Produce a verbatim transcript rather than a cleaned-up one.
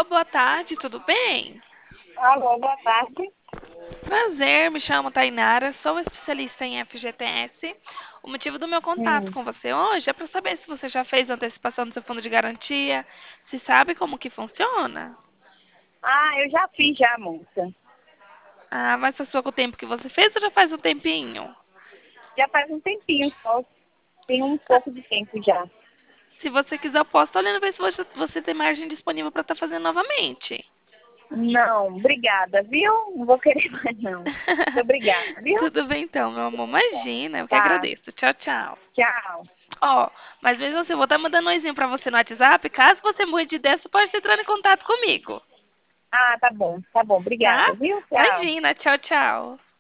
Alô, boa tarde, tudo bem? Alô, boa tarde. Prazer, me chamo Tainara, sou especialista em F G T S. O motivo do meu contato Hum. com você hoje é para saber se você já fez antecipação do seu fundo de garantia, se sabe como que funciona. Ah, eu já fiz já, moça. Ah, mas passou com o tempo que você fez ou já faz um tempinho? Já faz um tempinho só. Tem um Ah, pouco de tempo já. se você quiser, eu posso estar olhando ver se você, você tem margem disponível para estar fazendo novamente. Não, obrigada, viu? Não vou querer mais, não. Muito obrigada, viu? Tudo bem então, meu amor. Imagina, eu que Tá, agradeço. Tchau, tchau. tchau. Ó, mas mesmo assim, eu vou estar mandando um oizinho pra você no WhatsApp. Caso você morra de ideia, você pode entrar em contato comigo, Ah, tá bom, tá bom. tá? Obrigada, viu? Tchau. Imagina, tchau, tchau.